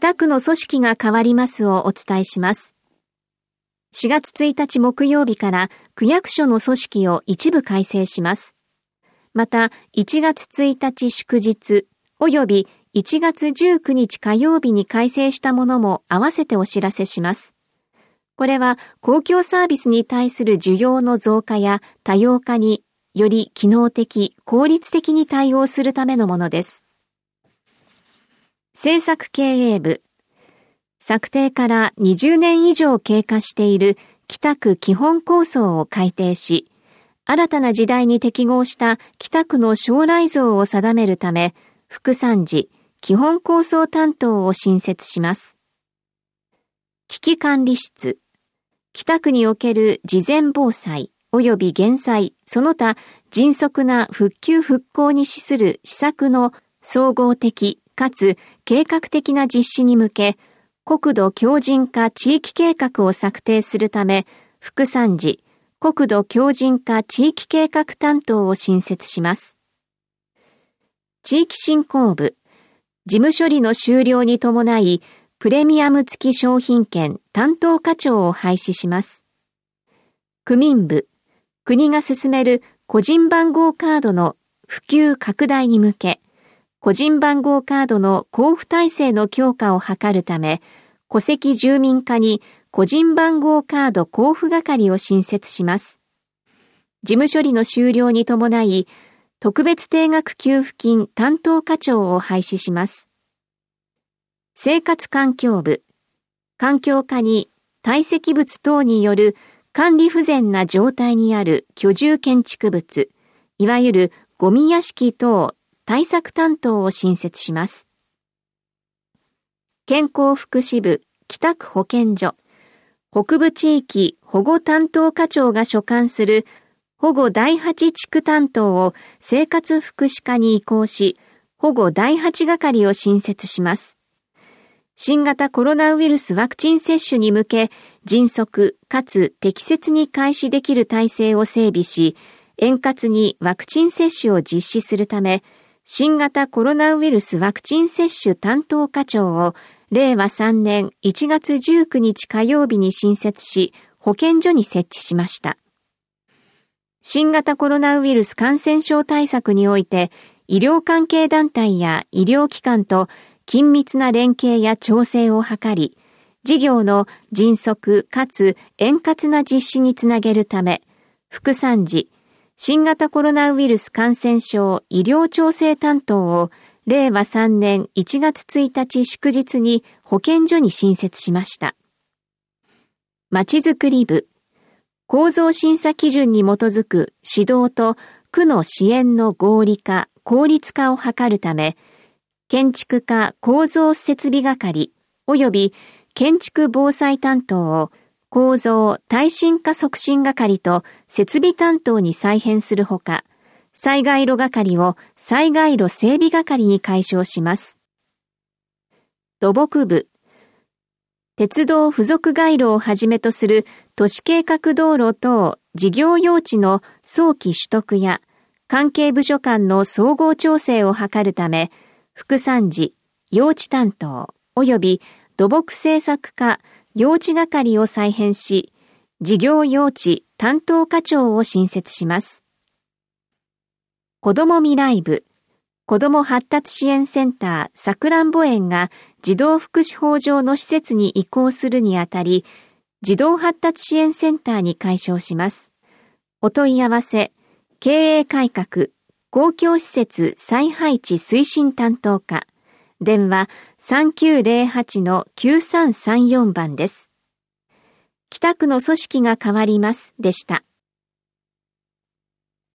北区の組織が変わりますをお伝えします。4月1日木曜日から区役所の組織を一部改正します。また、1月1日祝日及び1月19日火曜日に改正したものも合わせてお知らせします。これは公共サービスに対する需要の増加や多様化により機能的、効率的に対応するためのものです。政策経営部。策定から20年以上経過している北区基本構想を改定し、新たな時代に適合した北区の将来像を定めるため、副参事、基本構想担当を新設します。危機管理室。北区における事前防災及び減災、その他迅速な復旧復興に資する施策の総合的かつ計画的な実施に向け、国土強靭化地域計画を策定するため、副参事、国土強靭化地域計画担当を新設します。地域振興部、事務処理の終了に伴い、プレミアム付き商品券担当課長を廃止します。区民部、国が進める個人番号カードの普及拡大に向け、個人番号カードの交付体制の強化を図るため、戸籍住民課に個人番号カード交付係を新設します。事務処理の終了に伴い、特別定額給付金担当課長を廃止します。生活環境部、環境課に堆積物等による管理不全な状態にある居住建築物、いわゆるゴミ屋敷等対策担当を新設します。健康福祉部、北区保健所、北部地域保護担当課長が所管する保護第8地区担当を生活福祉課に移行し、保護第8係を新設します。新型コロナウイルスワクチン接種に向け、迅速かつ適切に開始できる体制を整備し、円滑にワクチン接種を実施するため、新型コロナウイルスワクチン接種担当課長を令和3年1月19日火曜日に新設し、保健所に設置しました。新型コロナウイルス感染症対策において、医療関係団体や医療機関と緊密な連携や調整を図り、事業の迅速かつ円滑な実施につなげるため、副参事、新型コロナウイルス感染症医療調整担当を令和3年1月1日祝日に保健所に新設しました。まちづくり部、構造審査基準に基づく指導と区の支援の合理化、効率化を図るため、建築家構造設備係及び建築防災担当を構造耐震化促進係と設備担当に再編するほか、災害路係を災害路整備係に改称します。土木部、鉄道付属街路をはじめとする都市計画道路等事業用地の早期取得や関係部署間の総合調整を図るため、副参事、用地担当及び土木政策課用地係を再編し、事業用地担当課長を新設します。子ども未来部、子ども発達支援センターさくらんぼ園が児童福祉法上の施設に移行するにあたり、児童発達支援センターに改称します。お問い合わせ、経営改革、公共施設再配置推進担当課、電話 3908-9334 番です。北区の組織が変わりますでした。